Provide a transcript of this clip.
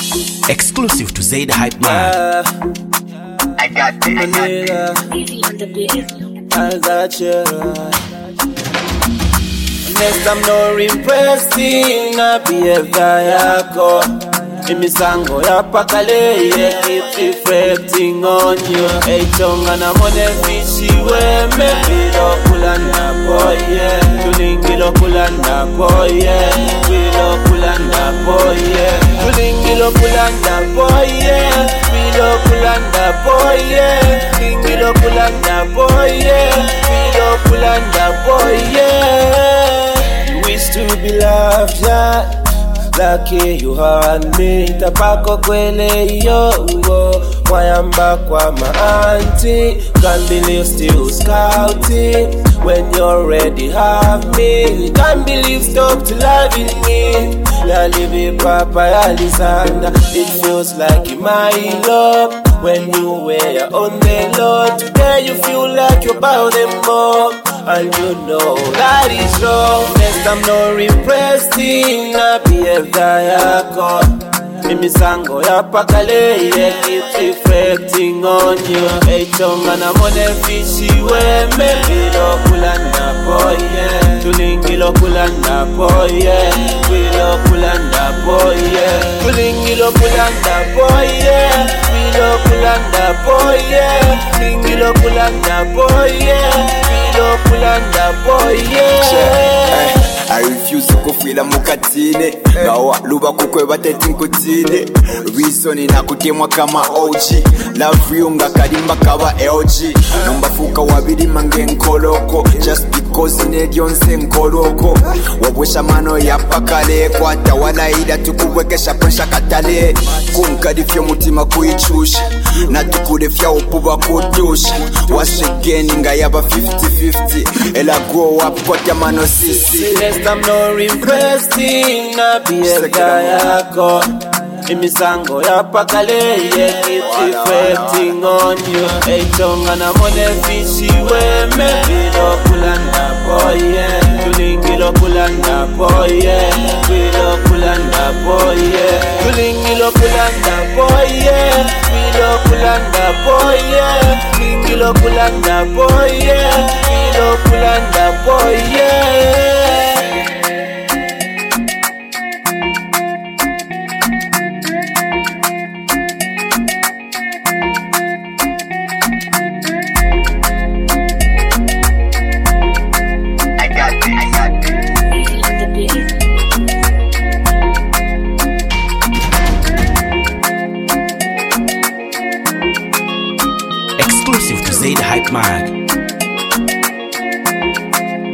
Exclusive to Zaid Hype Man. I got it. I got you. Next I'm not impressed in a behavior yako. Imisango ya pakale keep reflecting on you. Hey chonga na mone fishi we mebilo kulanda boy yeah. Tulingilo kulanda boy yeah. Wilo kulanda boy yeah. Tulingilo kulanda boy yeah. Wilo kulanda boy yeah. Tulingilo kulanda boy yeah. Wilo kulanda boy yeah. You wish to be loved yeah. Lucky you had me, tapako kwele yo Mwayamba kwa ma-auntie, can't believe still scouting. When you already have me, can't believe stop to loving me. Ya live papa ya Lisanda, it feels like in my love. When you were on the Lord, today you feel like you're about them more. And you know that is wrong. Next I'm not impressed in a behavior yako. Imisango ya pakale keep reflecting on you. Hey chonga na mone fishi we mebilo kulanda boy yeah. Tulingilo kulanda boy yeah. Wilo kulanda boy yeah. Tulingilo kulanda boy yeah. Wilo kulanda boy yeah. Tulingilo kulanda boy yeah. Wilo kulanda boy yeah. I refuse to go feel mukatine Gawa luba kukwe bateti nkutine Reason inakutemwa kama OG Love you nga kalimba kaba LG Nomba fuka wabili mange nkoloko Just because nedionse nkoloko Wabwesha mano ya pakale Kwa tawala ida tukuwekesha pressure katale Kunkadifyo mutima kuichusha Na tukudefya upuba kutusha Washegeni nga yaba 50-50 Ela grow up kwa tamano sisi I'm not impressed in a behavior yako. Imisango ya pakale keep reflecting on you. Hey chonga na mone fishi we mebilo kulanda boy yeah. Tulingilo kulanda boy yeah. Wilo kulanda boy yeah. Tulingilo kulanda boy yeah. Wilo kulanda boy yeah. Tulingilo kulanda boy yeah. Wilo kulanda boy yeah. Exclusive to Zaid Hype Man.